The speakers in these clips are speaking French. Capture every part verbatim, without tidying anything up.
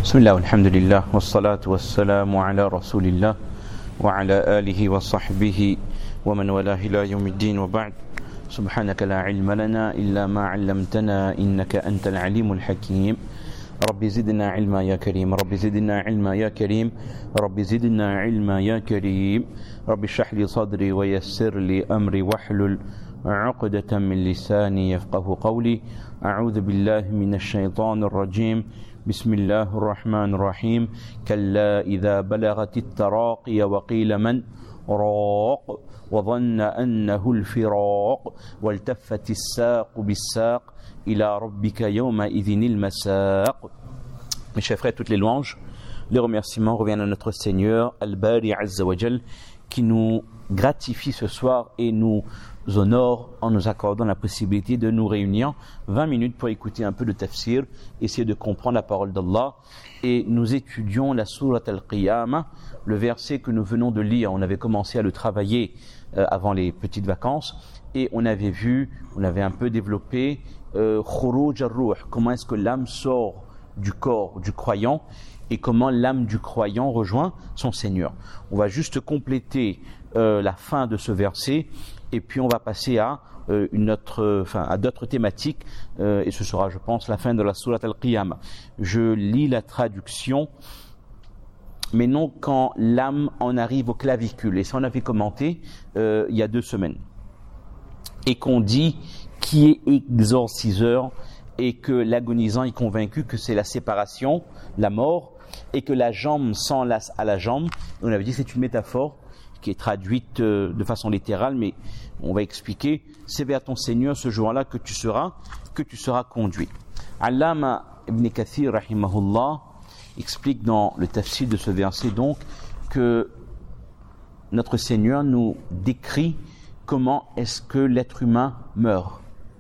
بسم الله والحمد لله والصلاة والسلام على رسول الله وعلى آله وصحبه ومن والاه إلى يوم الدين وبعد سبحانك لا علم لنا إلا ما علمتنا إنك أنت العليم الحكيم رب زدنا علما يا كريم رب زدنا علما يا كريم رب زدنا علما يا كريم رب اشرح لي صدري ويسر لي أمري واحلل عقدة من لساني يفقه قولي أعوذ بالله من الشيطان الرجيم بسم الله الرحمن الرحيم كلا إذا بلغت التراقي وقيل من راق وظن أنه الفراق والتفت الساق بالساق إلى ربك يومئذ المساق. Mes chers frères, toutes les louanges, les remerciements reviennent à notre Seigneur Al-Bari Azza wa Jal qui nous gratifie ce soir et nous honore en nous accordant la possibilité de nous réunir vingt minutes pour écouter un peu de tafsir, essayer de comprendre la parole d'Allah. Et nous étudions la sourate Al-Qiyamah, le verset que nous venons de lire. On avait commencé à le travailler euh, avant les petites vacances et on avait vu, on avait un peu développé euh, Khuruj ar-Ruh, comment est-ce que l'âme sort du corps du croyant et comment l'âme du croyant rejoint son Seigneur. On va juste compléter euh, la fin de ce verset et puis on va passer à euh, une autre, euh, enfin à d'autres thématiques euh, et ce sera, je pense, la fin de la sourate Al-Qiyamah. Je lis la traduction. Mais non quand l'âme en arrive au clavicule. Et ça on avait commenté euh, il y a deux semaines. Et qu'on dit qui est exorciseur et que l'agonisant est convaincu que c'est la séparation, la mort, et que la jambe s'enlace à la jambe. Et on avait dit que c'est une métaphore qui est traduite euh, de façon littérale, mais on va expliquer, c'est vers ton Seigneur ce jour-là que tu seras, que tu seras conduit. Allama Ibn Kathir rahimahullah explique dans le tafsir de ce verset donc que notre Seigneur nous décrit comment est-ce que l'être humain meurt.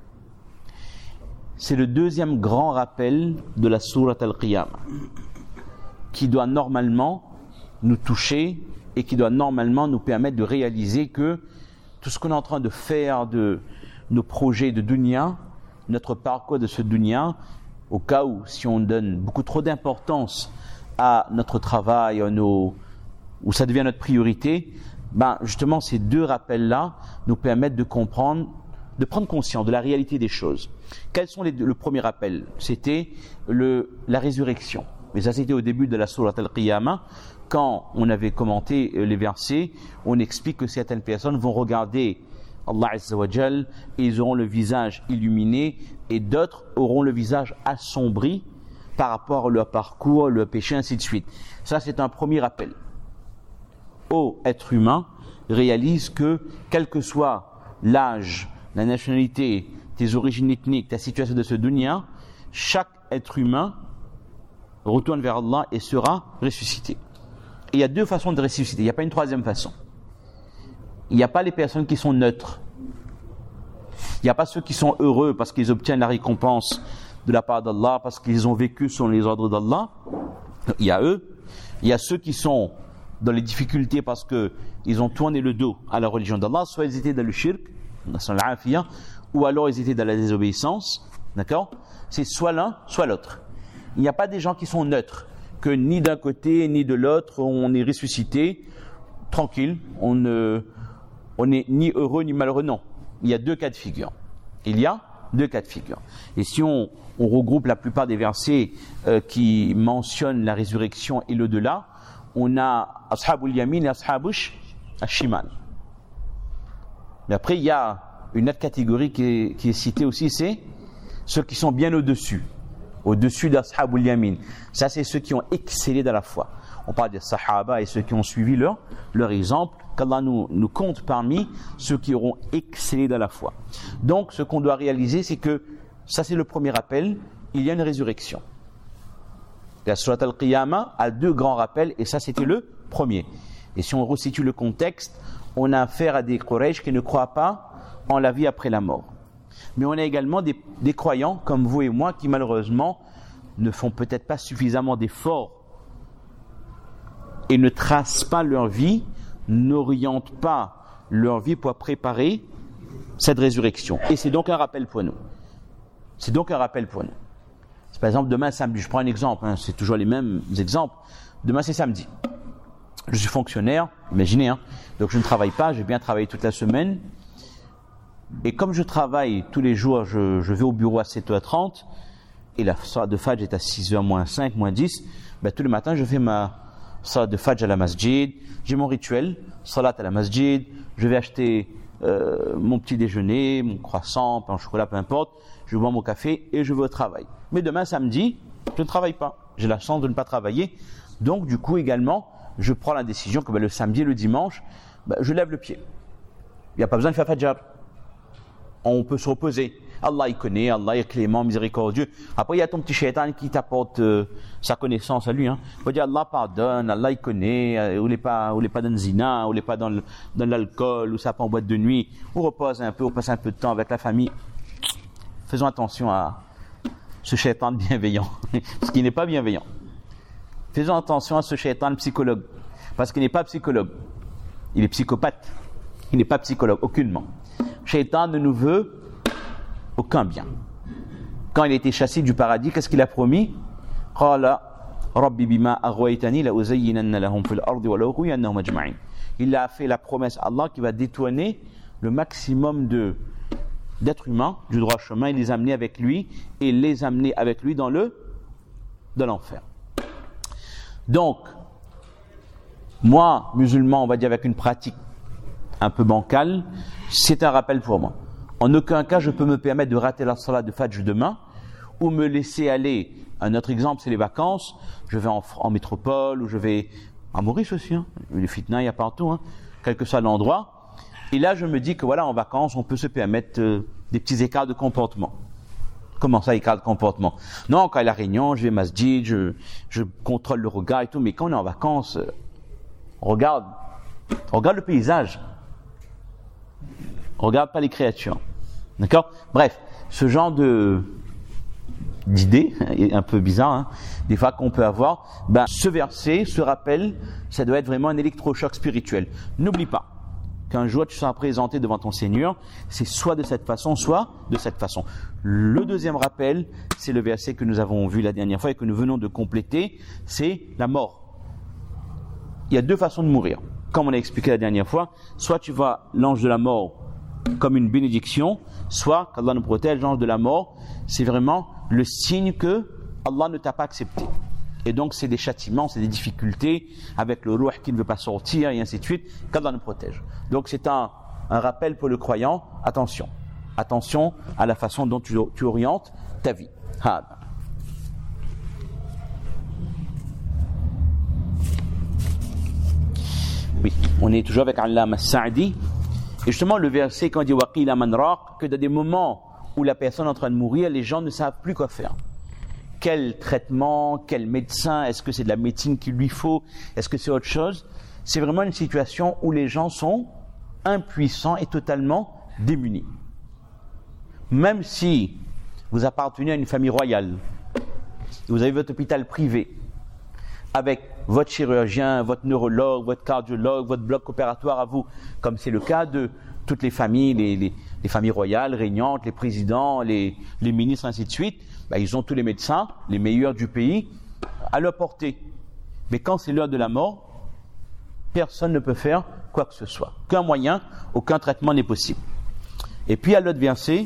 C'est le deuxième grand rappel de la sourate Al-Qiyamah qui doit normalement nous toucher et qui doit normalement nous permettre de réaliser que tout ce qu'on est en train de faire de nos projets de dunya, notre parcours de ce dunya, au cas où si on donne beaucoup trop d'importance à notre travail, à nos, où ça devient notre priorité, ben justement ces deux rappels-là nous permettent de comprendre, de prendre conscience de la réalité des choses. Quels sont les deux? Le premier rappel, c'était le, la résurrection. Mais ça c'était au début de la sourate Al-Qiyamah. Quand on avait commenté les versets, on explique que certaines personnes vont regarder Allah Azza wa Jal et ils auront le visage illuminé et d'autres auront le visage assombri par rapport à leur parcours, leur péché, ainsi de suite. Ça c'est un premier rappel. Ô être humain, réalise que quel que soit l'âge, la nationalité, tes origines ethniques, ta situation de ce dunya, chaque être humain retourne vers Allah et sera ressuscité. Et il y a deux façons de ressusciter, il n'y a pas une troisième façon. Il n'y a pas les personnes qui sont neutres. Il n'y a pas ceux qui sont heureux parce qu'ils obtiennent la récompense de la part d'Allah, parce qu'ils ont vécu selon les ordres d'Allah. Il y a eux. Il y a ceux qui sont dans les difficultés parce qu'ils ont tourné le dos à la religion d'Allah, soit ils étaient dans le shirk, ou alors ils étaient dans la désobéissance. D'accord ? C'est soit l'un, soit l'autre. Il n'y a pas des gens qui sont neutres, que ni d'un côté ni de l'autre on est ressuscité tranquille, on ne on n'est ni heureux ni malheureux. Non, il y a deux cas de figure. Il y a deux cas de figure. Et si on, on regroupe la plupart des versets euh, qui mentionnent la résurrection et l'au-delà, on a Ashabul Yamin et Ashabush Ashimal. Mais après il y a une autre catégorie qui est, qui est citée aussi, c'est ceux qui sont bien au-dessus. Au-dessus d'Ashabul Yamin. Ça, c'est ceux qui ont excellé dans la foi. On parle des Sahaba et ceux qui ont suivi leur, leur exemple, qu'Allah nous, nous compte parmi ceux qui auront excellé dans la foi. Donc, ce qu'on doit réaliser, c'est que, ça c'est le premier rappel, il y a une résurrection. La sourate Al-Qiyamah a deux grands rappels, et ça c'était le premier. Et si on resitue le contexte, on a affaire à des Quraysh qui ne croient pas en la vie après la mort. Mais on a également des, des croyants comme vous et moi qui malheureusement ne font peut-être pas suffisamment d'efforts et ne tracent pas leur vie, n'orientent pas leur vie pour préparer cette résurrection. Et c'est donc un rappel pour nous. C'est donc un rappel pour nous. C'est Par exemple, demain samedi, je prends un exemple, hein, c'est toujours les mêmes exemples. Demain c'est samedi. Je suis fonctionnaire, imaginez, hein, donc je ne travaille pas, j'ai bien travaillé toute la semaine. Et comme je travaille tous les jours, je, je vais au bureau à sept heures trente, et la salat de Fajr est à six heures moins cinq, moins dix, ben, tous les matins je fais ma salat de Fajr à la masjid, j'ai mon rituel, salat à la masjid, je vais acheter euh, mon petit déjeuner, mon croissant, pain au chocolat, peu importe, je bois mon café et je vais au travail. Mais demain samedi, je ne travaille pas, j'ai la chance de ne pas travailler, donc du coup également, je prends la décision que ben, le samedi et le dimanche, ben, je lève le pied. Il n'y a pas besoin de faire Fajr. On peut se reposer. Allah il connaît, Allah est clément, miséricordieux. Après il y a ton petit shaitan qui t'apporte euh, sa connaissance à lui. Hein. Il faut dire Allah pardonne, Allah il connaît, euh, ou il n'est pas, ou il n'est pas dans le zina, ou il n'est pas dans, le, dans l'alcool, ou ça pas en boîte de nuit, ou repose un peu, ou passe un peu de temps avec la famille. Faisons attention à ce shaitan bienveillant, parce qu'il n'est pas bienveillant. Faisons attention à ce shaitan psychologue, parce qu'il n'est pas psychologue. Il est psychopathe. Il n'est pas psychologue, aucunement. Shaitan ne nous veut aucun bien. Quand il a été chassé du paradis, qu'est-ce qu'il a promis? Il a fait la promesse à Allah qui va détourner le maximum de, d'êtres humains du droit chemin et les amener avec lui et les amener avec lui dans le dans l'enfer. Donc, moi, musulman, on va dire avec une pratique un peu bancale, c'est un rappel pour moi. En aucun cas, je peux me permettre de rater la salat de Fajr demain ou me laisser aller. Un autre exemple, c'est les vacances. Je vais en, en métropole ou je vais à Maurice aussi. Hein. Les fitna, il y a partout, hein, quel que soit l'endroit. Et là, je me dis que voilà, en vacances, on peut se permettre euh, des petits écarts de comportement. Comment ça, écart de comportement? Non, quand il y a la réunion, je vais masjid, je, je contrôle le regard et tout. Mais quand on est en vacances, euh, on regarde, on regarde le paysage. On regarde pas les créatures. D'accord? Bref, ce genre de d'idée est un peu bizarre, hein, des fois qu'on peut avoir. Ben, ce verset, ce rappel, ça doit être vraiment un électrochoc spirituel. N'oublie pas qu'un jour tu seras présenté devant ton Seigneur, c'est soit de cette façon, soit de cette façon. Le deuxième rappel, c'est le verset que nous avons vu la dernière fois et que nous venons de compléter, c'est la mort. Il y a deux façons de mourir. Comme on a expliqué la dernière fois, soit tu vois l'ange de la mort comme une bénédiction, soit qu'Allah nous protège, l'ange de la mort, c'est vraiment le signe que Allah ne t'a pas accepté. Et donc c'est des châtiments, c'est des difficultés avec le ruh qui ne veut pas sortir et ainsi de suite, qu'Allah nous protège. Donc c'est un, un rappel pour le croyant, attention, attention à la façon dont tu, tu orientes ta vie. Ha. Oui, on est toujours avec Allama Sa'di. Et justement, le verset, quand il dit Waqila man raq, que dans des moments où la personne est en train de mourir, les gens ne savent plus quoi faire. Quel traitement, quel médecin, est-ce que c'est de la médecine qu'il lui faut, est-ce que c'est autre chose? C'est vraiment une situation où les gens sont impuissants et totalement démunis. Même si vous appartenez à une famille royale, vous avez votre hôpital privé, avec votre chirurgien, votre neurologue, votre cardiologue, votre bloc opératoire à vous, comme c'est le cas de toutes les familles, les, les, les familles royales, régnantes, les présidents, les, les ministres, ainsi de suite, ben, ils ont tous les médecins, les meilleurs du pays, à leur portée. Mais quand c'est l'heure de la mort, personne ne peut faire quoi que ce soit. Aucun moyen, aucun traitement n'est possible. Et puis à l'autre verset,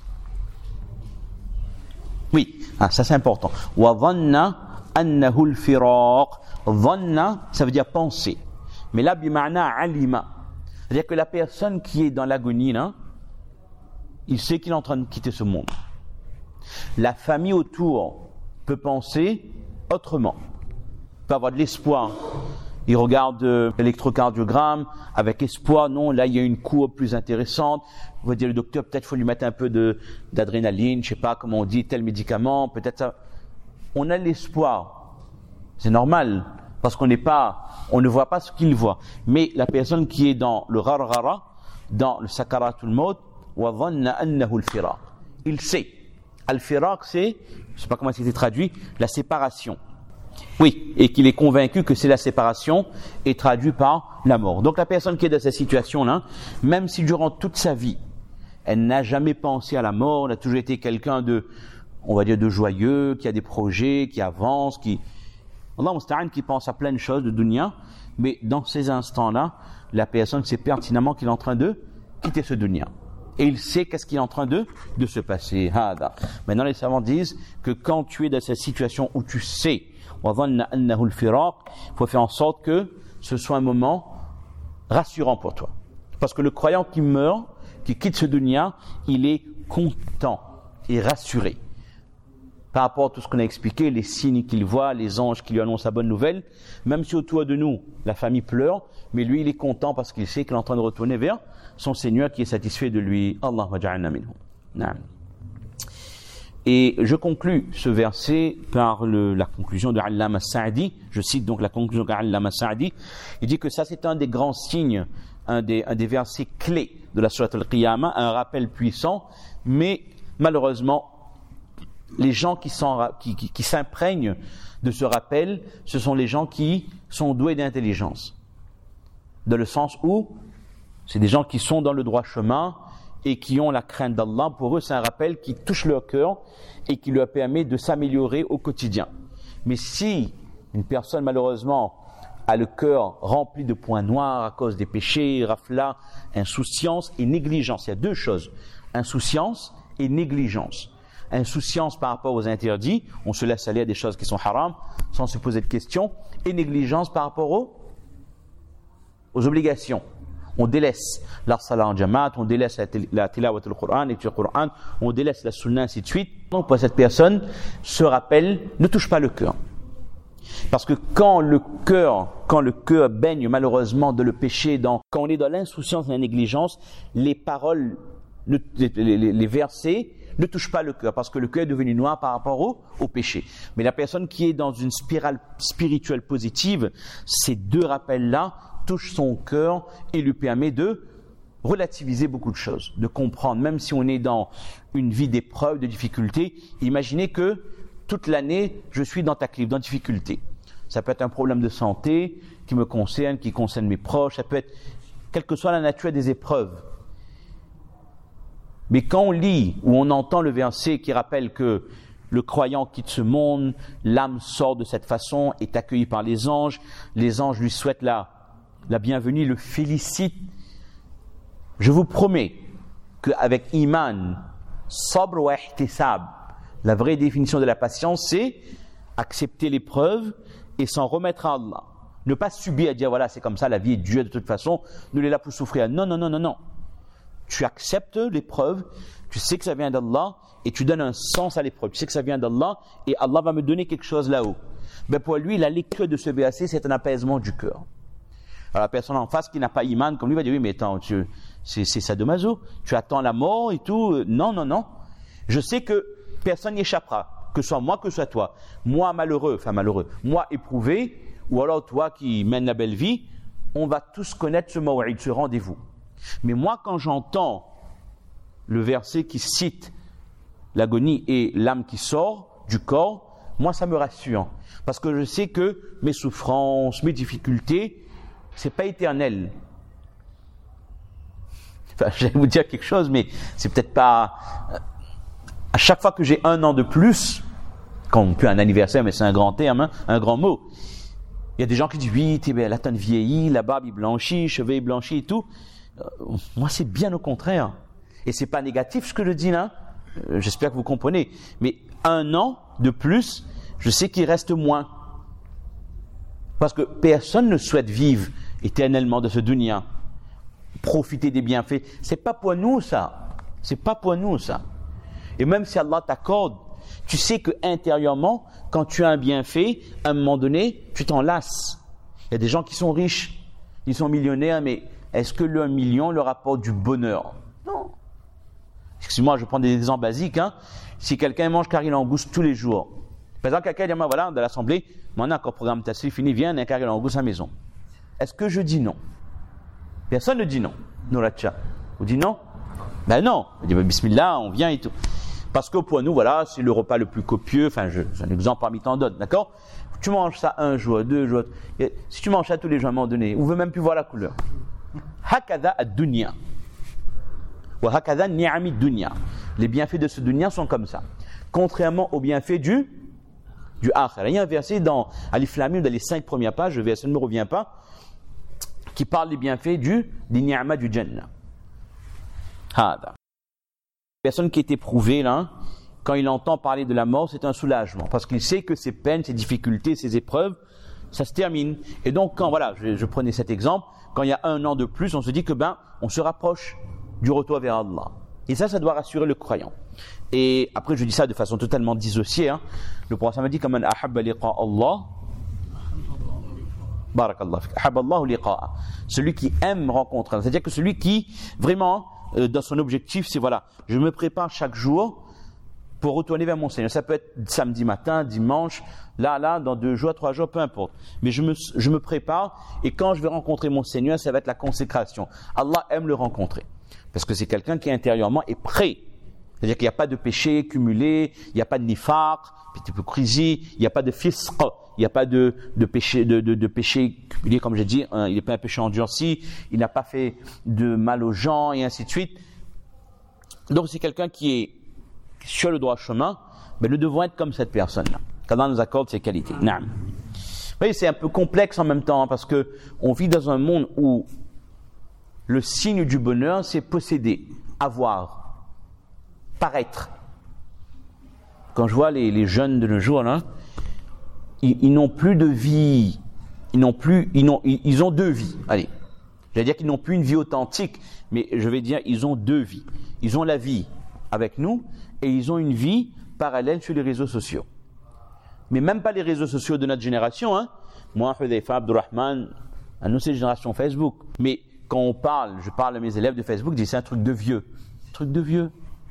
oui, ah, ça c'est important. Wa dhanna annahu al-firaq. Dhanna, ça veut dire penser. Mais là, bima'na alima. C'est-à-dire que la personne qui est dans l'agonie, là, il sait qu'il est en train de quitter ce monde. La famille autour peut penser autrement, peut avoir de l'espoir. Il regarde euh, l'électrocardiogramme avec espoir. Non, là il y a une courbe plus intéressante. On va dire le docteur, peut-être faut lui mettre un peu de d'adrénaline, je sais pas comment on dit, tel médicament, peut-être ça. On a l'espoir, c'est normal parce qu'on n'est pas, on ne voit pas ce qu'il voit. Mais la personne qui est dans le gharghara, dans le sakaratul maut, wa dhanna annahu al-firaq. Il sait. Al-firaq, c'est, je sais pas comment c'était traduit, la séparation. Oui, et qu'il est convaincu que c'est la séparation et traduit par la mort. Donc la personne qui est dans cette situation-là, même si durant toute sa vie, elle n'a jamais pensé à la mort, elle a toujours été quelqu'un de on va dire, de joyeux, qui a des projets, qui avance, qui, Allah musta'an, qui pense à plein de choses de dunya, mais dans ces instants-là, la personne sait pertinemment qu'il est en train de quitter ce dunya. Et il sait qu'est-ce qui est en train de, de se passer. Hada. Maintenant, les savants disent que quand tu es dans cette situation où tu sais, il faut faire en sorte que ce soit un moment rassurant pour toi. Parce que le croyant qui meurt, qui quitte ce dunya, il est content et rassuré. Par rapport à tout ce qu'on a expliqué, les signes qu'il voit, les anges qui lui annoncent la bonne nouvelle, même si autour de nous, la famille pleure, mais lui, il est content parce qu'il sait qu'il est en train de retourner vers son Seigneur qui est satisfait de lui. Allahumma ja'alna minhum. Naam. Et je conclus ce verset par le, la conclusion de Allama Sa'di. Je cite donc la conclusion d'Allama Sa'di. Il dit que ça, c'est un des grands signes, un des, un des versets clés de la Sourate Al-Qiyamah, un rappel puissant, mais malheureusement, les gens qui, qui, qui, qui s'imprègnent de ce rappel, ce sont les gens qui sont doués d'intelligence. Dans le sens où c'est des gens qui sont dans le droit chemin et qui ont la crainte d'Allah. Pour eux, c'est un rappel qui touche leur cœur et qui leur permet de s'améliorer au quotidien. Mais si une personne, malheureusement, a le cœur rempli de points noirs à cause des péchés, rafla, insouciance et négligence, il y a deux choses, insouciance et négligence. Insouciance par rapport aux interdits, on se laisse aller à des choses qui sont haram, sans se poser de questions, et négligence par rapport aux, aux obligations. On délaisse la salat en jamaat, on délaisse la, la tilawat al-Qur'an, lecture Qur'an, on délaisse la sunna, ainsi de suite. Donc pour cette personne, ce rappel ne touche pas le cœur. Parce que quand le cœur, quand le cœur baigne malheureusement de le péché, dans, quand on est dans l'insouciance et la négligence, les paroles, les, les, les versets ne touchent pas le cœur, parce que le cœur est devenu noir par rapport au, au péché. Mais la personne qui est dans une spirale spirituelle positive, ces deux rappels-là touchent son cœur et lui permet de relativiser beaucoup de choses, de comprendre, même si on est dans une vie d'épreuves, de difficultés, imaginez que toute l'année, je suis dans taklif, dans difficulté. Ça peut être un problème de santé qui me concerne, qui concerne mes proches, ça peut être, quelle que soit la nature des épreuves. Mais quand on lit ou on entend le verset qui rappelle que le croyant quitte ce monde, l'âme sort de cette façon, est accueillie par les anges, les anges lui souhaitent la, la bienvenue, le félicitent. Je vous promets qu'avec iman, sabr wa ihtisab, la vraie définition de la patience, c'est accepter l'épreuve et s'en remettre à Allah. Ne pas subir à dire voilà, c'est comme ça, la vie est dure de toute façon, nous est là pour souffrir. Non, non, non, non, non. Tu acceptes l'épreuve, tu sais que ça vient d'Allah et tu donnes un sens à l'épreuve. Tu sais que ça vient d'Allah et Allah va me donner quelque chose là-haut. Mais pour lui, la lecture de ce verset, c'est un apaisement du cœur. Alors la personne en face qui n'a pas iman, comme lui, va dire oui, mais attends, tu, c'est, c'est sadomaso, tu attends la mort et tout. Non, non, non. Je sais que personne n'y échappera, que ce soit moi, que ce soit toi. Moi malheureux, enfin malheureux, moi éprouvé, ou alors toi qui mène la belle vie, on va tous connaître ce maw'id, ce rendez-vous. Mais moi, quand j'entends le verset qui cite l'agonie et l'âme qui sort du corps, moi, ça me rassure. Parce que je sais que mes souffrances, mes difficultés, c'est pas éternel. Enfin, j'allais vous dire quelque chose, mais c'est peut-être pas... À chaque fois que j'ai un an de plus, quand on peut un anniversaire, mais c'est un grand terme, hein, un grand mot, il y a des gens qui disent, oui, t'es, ben, la tonne vieillit, la barbe il blanchit, cheveux il blanchit et tout. Euh, moi, c'est bien au contraire. Et c'est pas négatif ce que je dis là. Euh, j'espère que vous comprenez. Mais un an de plus, je sais qu'il reste moins. Parce que personne ne souhaite vivre éternellement de ce dunya. Profiter des bienfaits. C'est pas pour nous ça. C'est pas pour nous ça. Et même si Allah t'accorde, tu sais que intérieurement, quand tu as un bienfait, à un moment donné, tu t'en lasses. Il y a des gens qui sont riches, ils sont millionnaires, mais est-ce que le un million leur apporte du bonheur? Non. Excuse-moi, je prends des exemples basiques. Hein. Si quelqu'un mange carré langouste tous les jours, par exemple, quelqu'un dit, voilà, dans l'assemblée, on a encore programme tassé, fini, viens, on a un carré langouste à la maison. Est-ce que je dis non? Personne ne dit non. Non, la tcha. Vous dites non? Ben non. On dit, ben, bismillah, on vient et tout. Parce que pour nous, voilà, c'est le repas le plus copieux. Enfin, je, c'est un exemple parmi tant d'autres, d'accord? Tu manges ça un jour, deux jours. Et si tu manges ça tous les jours à un moment donné, on ne veut même plus voir la couleur. Hakada ad-dunya. Wa hakada ni'ami dunya. Les bienfaits de ce dunya sont comme ça. contrairement aux bienfaits du, du akhir. Il y a un verset dans Alif Lam Mim, dans les cinq premières pages, le verset ne me revient pas, qui parle des bienfaits du, des ni'ma du Jannah. Hada. Personne qui est éprouvée, là, quand il entend parler de la mort, c'est un soulagement, parce qu'il sait que ses peines, ses difficultés, ses épreuves, ça se termine. Et donc, quand, voilà, je, je prenais cet exemple, quand il y a un an de plus, on se dit que, ben, on se rapproche du retour vers Allah. Et ça, ça doit rassurer le croyant. Et après, je dis ça de façon totalement dissociée, hein. Le prophète m'a dit, comme un ahabba liqa Allah, barakallah fik, ahabba Allahu liqa'a. Celui qui aime rencontrer, c'est-à-dire que celui qui, vraiment, euh, dans son objectif, c'est voilà, je me prépare chaque jour pour retourner vers mon Seigneur. Ça peut être samedi matin, dimanche, là, là, dans deux jours, trois jours, peu importe. Mais je me, je me prépare, et quand je vais rencontrer mon Seigneur, ça va être la consécration. Allah aime le rencontrer. Parce que c'est quelqu'un qui intérieurement est prêt. C'est-à-dire qu'il n'y a pas de péché cumulé, il n'y a pas de nifaq, d'hypocrisie, il n'y a pas de fisq, il n'y a pas de, de péché, de, de, de péché cumulé, comme j'ai dit, hein, il n'est pas un péché endurci, il n'a pas fait de mal aux gens, et ainsi de suite. Donc c'est quelqu'un qui est sur le droit chemin, mais nous devons être comme cette personne-là. qu'Allah nous accorde ces qualités. Naam. Vous voyez, c'est un peu complexe en même temps, hein, parce que on vit dans un monde où le signe du bonheur, c'est posséder, avoir, paraître. Quand je vois les, les jeunes de nos jours, là, ils, ils n'ont plus de vie, ils n'ont plus, ils, n'ont, ils, ils ont deux vies. Allez, je vais dire qu'ils n'ont plus une vie authentique, mais je vais dire ils ont deux vies. Ils ont la vie avec nous et ils ont une vie parallèle sur les réseaux sociaux. Mais même pas les réseaux sociaux de notre génération, hein. Moi, Hudhayfa, Abdurrahman, à nous c'est la génération Facebook. Mais quand on parle, je parle à mes élèves de Facebook, je dis c'est un truc de vieux. Un truc de vieux.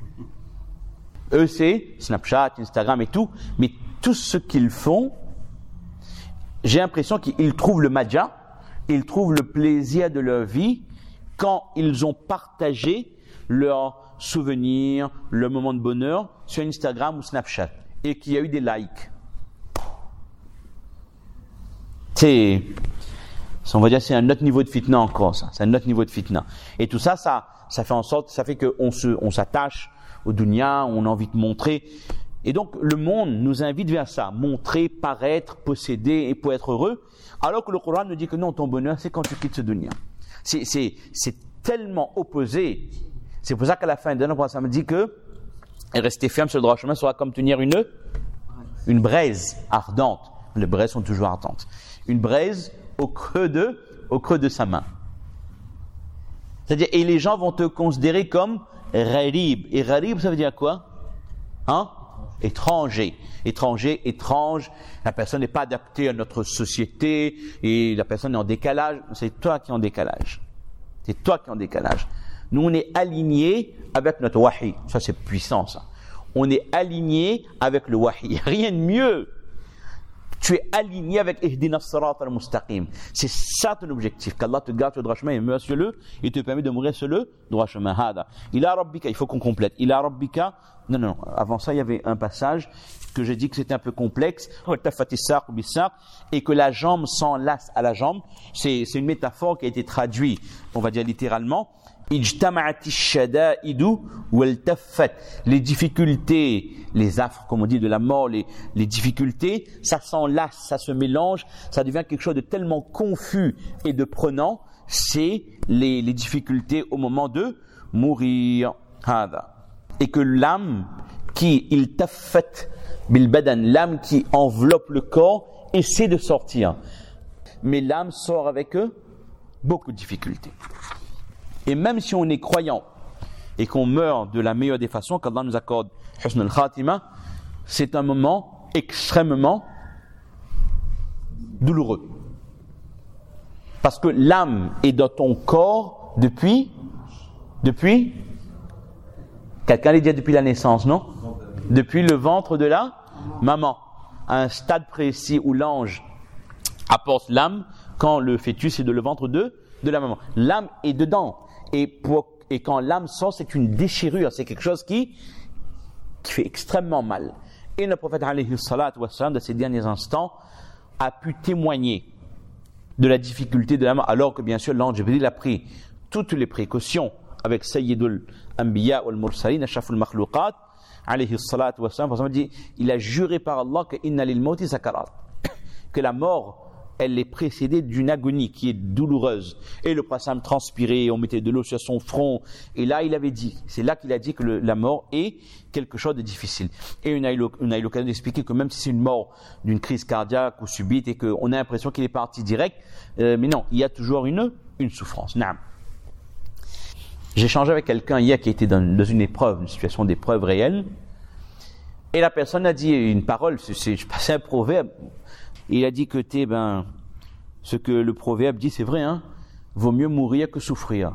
Eux, c'est Snapchat, Instagram et tout, mais tout ce qu'ils font, j'ai l'impression qu'ils trouvent le madja, ils trouvent le plaisir de leur vie quand ils ont partagé leurs souvenirs, leur moment de bonheur sur Instagram ou Snapchat et qu'il y a eu des likes. C'est, on va dire, c'est un autre niveau de fitna encore, ça. C'est un autre niveau de fitna. Et tout ça, ça, ça fait en sorte, ça fait qu'on se, on s'attache au dunya, on a envie de montrer. Et donc, le monde nous invite vers ça. Montrer, paraître, posséder et pour être heureux. Alors que le Coran nous dit que non, ton bonheur, c'est quand tu quittes ce dunya. C'est, c'est, c'est tellement opposé. C'est pour ça qu'à la fin de l'année, ça me dit que rester ferme sur le droit chemin sera comme tenir une, une braise ardente. Les braises sont toujours ardentes. Une braise au creux de, au creux de sa main. C'est-à-dire, et les gens vont te considérer comme gharib. Et gharib, ça veut dire quoi? Hein? Étranger. Étranger, étrange. La personne n'est pas adaptée à notre société et la personne est en décalage. C'est toi qui es en décalage. C'est toi qui es en décalage. Nous, on est alignés avec notre wahi. Ça, c'est puissant, ça. On est alignés avec le wahi. Rien de mieux. Tu es aligné avec Ihdina as-sirat al-mustaqim. C'est ça ton objectif, qu'Allah te garde sur le droit chemin et meurt sur le, et te permet de mourir sur le droit chemin. Hada. Ila rabbika, il faut qu'on complète. Ila rabbika, non, non, avant ça, il y avait un passage que j'ai dit que c'était un peu complexe, et que la jambe s'enlace à la jambe. C'est, c'est une métaphore qui a été traduite, on va dire littéralement. Les difficultés, les affres, comme on dit, de la mort, les, les difficultés, ça s'enlace, ça se mélange, ça devient quelque chose de tellement confus et de prenant, c'est les, les difficultés au moment de mourir. Et que l'âme qui, il taffat bil badan, l'âme qui enveloppe le corps, essaie de sortir. Mais l'âme sort avec eux beaucoup de difficultés. Et même si on est croyant et qu'on meurt de la meilleure des façons, qu'Allah nous accorde Husn al-Khatima, c'est un moment extrêmement douloureux. Parce que l'âme est dans ton corps depuis, depuis, quelqu'un l'a dit depuis la naissance, non? Depuis le ventre de la maman. À un stade précis où l'ange apporte l'âme quand le fœtus est dans le ventre de, de la maman. L'âme est dedans. Et, pour, et quand l'âme sort, c'est une déchirure, c'est quelque chose qui, qui fait extrêmement mal. Et le prophète, alayhi salatu wassalam, de ces derniers instants, a pu témoigner de la difficulté de l'âme, alors que bien sûr, l'ange Jibril a pris toutes les précautions avec Sayyidul Anbiya wal Mursalin, Ashraful Makhlouqat, alayhi salatu wassalam, dit, il a juré par Allah que inna lil mauti sakarat, que la mort, elle est précédée d'une agonie qui est douloureuse. Et le prophète transpirait, on mettait de l'eau sur son front. Et là, il avait dit, c'est là qu'il a dit que le, la mort est quelque chose de difficile. Et on a eu l'occasion d'expliquer que même si c'est une mort d'une crise cardiaque ou subite et qu'on a l'impression qu'il est parti direct, euh, mais non, il y a toujours une, une souffrance. Naam. J'ai échangé avec quelqu'un hier qui était dans, dans une épreuve, une situation d'épreuve réelle. Et la personne a dit une parole, c'est, c'est, je passais un proverbe. Il a dit que t'es, ben, ce que le proverbe dit, c'est vrai, hein, vaut mieux mourir que souffrir.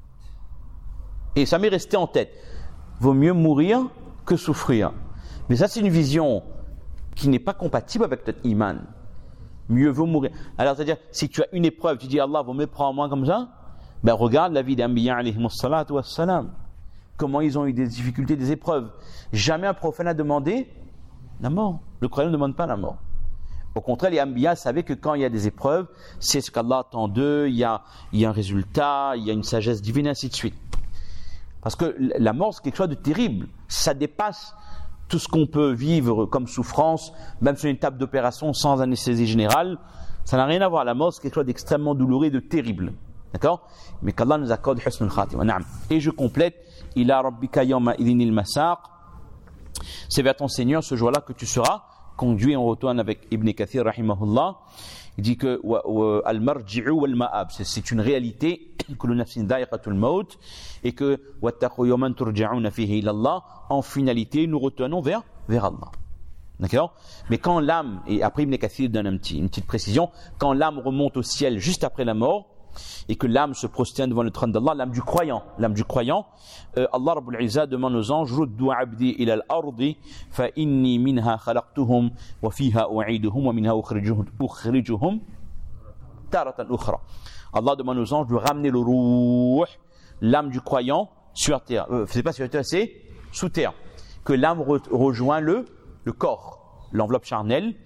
Et ça m'est resté en tête. Vaut mieux mourir que souffrir. Mais ça, c'est une vision qui n'est pas compatible avec notre iman. Mieux vaut mourir. Alors, c'est-à-dire, si tu as une épreuve, tu dis, Allah, vaut mieux prendre moi comme ça, ben, regarde la vie d'Anbiya alayhimus salatu wassalam. Comment ils ont eu des difficultés, des épreuves. Jamais un prophète n'a demandé la mort. Le croyant ne demande pas la mort. Au contraire, les Anbiya savaient que quand il y a des épreuves, c'est ce qu'Allah attend d'eux, il y a, il y a un résultat, il y a une sagesse divine, ainsi de suite. Parce que la mort, c'est quelque chose de terrible. Ça dépasse tout ce qu'on peut vivre comme souffrance, même sur une table d'opération sans anesthésie générale. Ça n'a rien à voir. La mort, c'est quelque chose d'extrêmement douloureux et de terrible. D'accord? Mais qu'Allah nous accorde husnul khatima. Naam. Et je complète, ila rabbika yawma idhinil masaq. C'est vers ton Seigneur ce jour-là que tu seras conduit. On retourne avec Ibn Kathir rahimahullah. Il dit que al-marji'u wal-ma'ab, c'est une réalité que le nafsin da'iqatul maut et que wattaqu yawman turja'una fihi ila Allah, en finalité nous retournons vers vers Allah. D'accord? Mais quand l'âme, et après Ibn Kathir donne un petit, une petite précision, quand l'âme remonte au ciel juste après la mort et que l'âme se prosterne devant le trône d'Allah, l'âme du croyant, l'âme du croyant, euh, Allah Rabbul Izza demande aux anges, ruddu abdi ila al-ardi fa inni minha khalaqtuhum wa fiha u'iduhum wa minha ukhrijuhum taratan ukhra. Allah demande aux anges de ramener le ruh, l'âme du croyant, sur terre. Euh, c'est pas sur terre, c'est sous terre. Que l'âme re- rejoint le, le corps, l'enveloppe charnelle,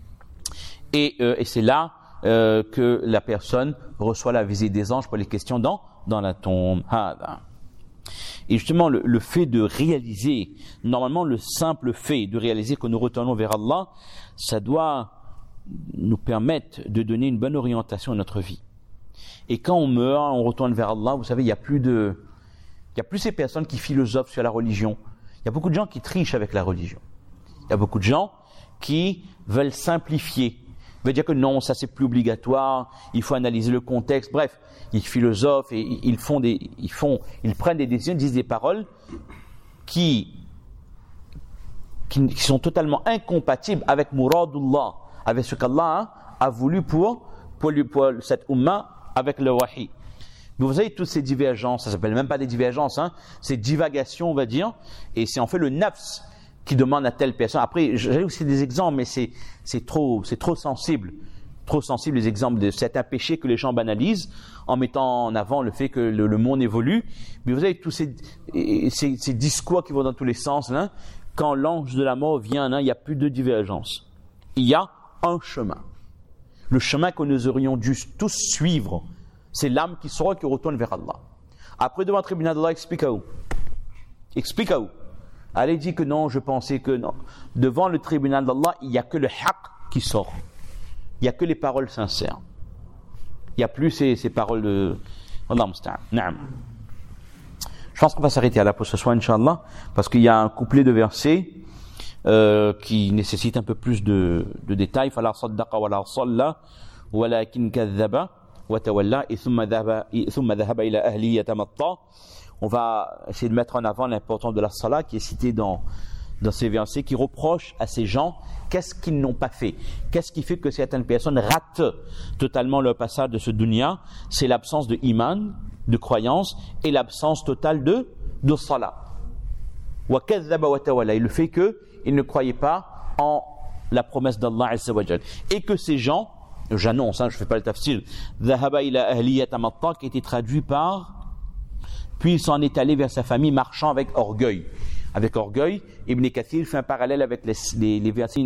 et, euh, et c'est là Euh, que la personne reçoit la visite des anges pour les questions dans, dans la tombe. Et justement, le, le fait de réaliser, normalement le simple fait de réaliser que nous retournons vers Allah, ça doit nous permettre de donner une bonne orientation à notre vie. Et quand on meurt, on retourne vers Allah, vous savez, il n'y a plus de, il y a plus ces personnes qui philosophent sur la religion. Il y a beaucoup de gens qui trichent avec la religion. Il y a beaucoup de gens qui veulent simplifier. Veut dire que non, ça c'est plus obligatoire, il faut analyser le contexte. Bref, ils philosophent et ils font des, ils font, ils prennent des décisions, disent des paroles qui, qui, qui sont totalement incompatibles avec Muradullah, avec ce qu'Allah a, a voulu pour, pour, lui, pour cette umma avec le wahi. Mais vous savez, toutes ces divergences, ça s'appelle même pas des divergences, hein, c'est divagations, on va dire, et c'est en fait le nafs qui demande à telle personne. Après, j'ai aussi des exemples, mais c'est, c'est trop, c'est trop sensible. Trop sensible les exemples de certains péchés que les gens banalisent en mettant en avant le fait que le, le monde évolue. Mais vous avez tous ces, ces, ces discours qui vont dans tous les sens, là. Quand l'ange de la mort vient, là, il n'y a plus de divergence. Il y a un chemin. Le chemin que nous aurions dû tous suivre, c'est l'âme qui sera qui retourne vers Allah. Après, devant le tribunal d'Allah, explique à où? Explique à où? Allez, dit que non, je pensais que non. Devant le tribunal d'Allah, il n'y a que le haqq qui sort. Il n'y a que les paroles sincères. Il n'y a plus ces, ces paroles de... Allah musta'an. Naam. Je pense qu'on va s'arrêter à là pour ce soir, Inch'Allah, parce qu'il y a un couplet de versets euh, qui nécessite un peu plus de, de détails. فَلَا صَدَّقَ وَلَا صَلَّى وَلَكِنْ كَذَّبَ وَتَوَلَّى ثُمَّ ذَهَبَ إِلَى أَهْلِهِ يَتَمَطَّى. On va essayer de mettre en avant l'importance de la salat qui est citée dans, dans ces versets, qui reproche à ces gens qu'est-ce qu'ils n'ont pas fait. Qu'est-ce qui fait que certaines personnes ratent totalement leur passage de ce dunya? C'est l'absence de iman, de croyance, et l'absence totale de, de salat. Wa kadhaba wa tawalla, et le fait qu'ils ne croyaient pas en la promesse d'Allah Azza wa Jal. Et que ces gens, j'annonce, hein, je ne fais pas le tafsir, dhahaba ila ahli yatamatta, qui a été traduit par puis il s'en est allé vers sa famille marchant avec orgueil. Avec orgueil, Ibn Kathir fait un parallèle avec les, les, les versets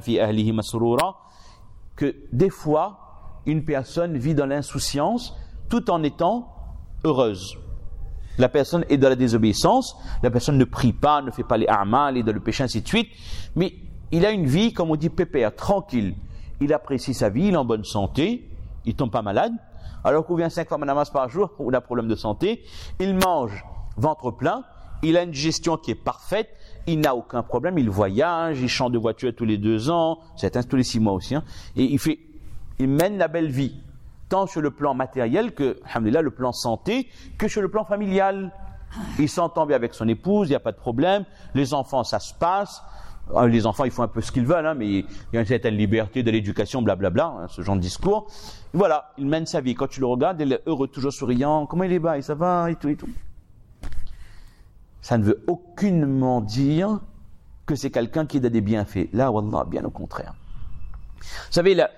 que des fois, une personne vit dans l'insouciance tout en étant heureuse. la personne est dans la désobéissance, la personne ne prie pas, ne fait pas les a'mal, est dans le péché, ainsi de suite, mais il a une vie, comme on dit, pépère, tranquille. Il apprécie sa vie, il est en bonne santé, il tombe pas malade, alors qu'on vient cinq fois namaz par jour, on a un problème de santé, il mange ventre plein, il a une digestion qui est parfaite, il n'a aucun problème, il voyage, il change de voiture tous les deux ans, certains tous les six mois aussi, hein, et il fait, il mène la belle vie, tant sur le plan matériel que, alhamdoulilah, le plan santé, que sur le plan familial. Il s'entend bien avec son épouse, il n'y a pas de problème, les enfants, ça se passe, les enfants, ils font un peu ce qu'ils veulent, hein, mais il y a une certaine liberté de l'éducation, blablabla, hein, ce genre de discours. Et voilà, il mène sa vie. Quand tu le regardes, il est heureux, toujours souriant, comment il est bas, et ça va, et tout, et tout. Ça ne veut aucunement dire que c'est quelqu'un qui a des bienfaits. Là, wallah, bien au contraire. Vous savez, là,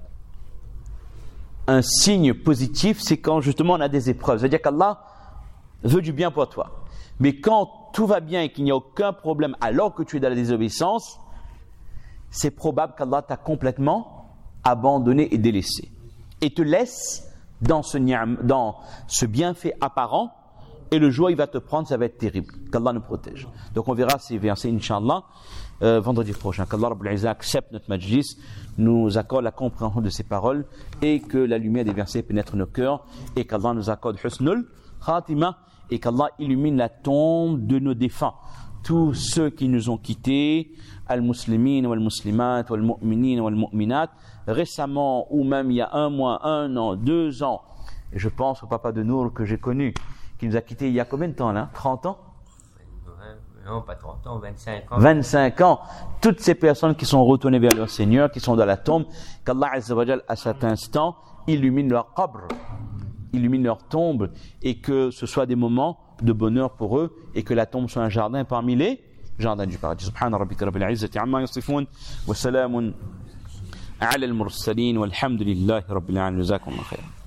un signe positif, c'est quand justement on a des épreuves. C'est-à-dire qu'Allah veut du bien pour toi. Mais quand tout va bien et qu'il n'y a aucun problème alors que tu es dans la désobéissance, c'est probable qu'Allah t'a complètement abandonné et délaissé. Et te laisse dans ce, dans ce bienfait apparent, et le jour où il va te prendre, ça va être terrible. Qu'Allah nous protège. Donc on verra ces versets, Inch'Allah, euh, vendredi prochain. Qu'Allah Rabbul Izzah accepte notre majlis, nous accorde la compréhension de ces paroles, et que la lumière des versets pénètre nos cœurs, et qu'Allah nous accorde husnul khatima, et qu'Allah illumine la tombe de nos défunts. Tous ceux qui nous ont quittés, al-muslimin wal-muslimat wal-mu'minin wal-mu'minat, récemment, ou même il y a un mois, un an, deux ans, et je pense au papa de Nour que j'ai connu, qui nous a quittés il y a combien de temps là? trente ans? Non, pas trente ans, vingt-cinq ans. vingt-cinq ans. Toutes ces personnes qui sont retournées vers leur Seigneur, qui sont dans la tombe, qu'Allah Azza wa Jal, à cet instant, illumine leur qabr, illumine leur tombe, et que ce soit des moments de bonheur pour eux, et que la tombe soit un jardin parmi les jardins du paradis. Subhana rabbika rabbil izzati amma yasifun, wa salamun ala al-mursalin, walhamdulillahi rabbil alamin. Jazakumullahu khairan.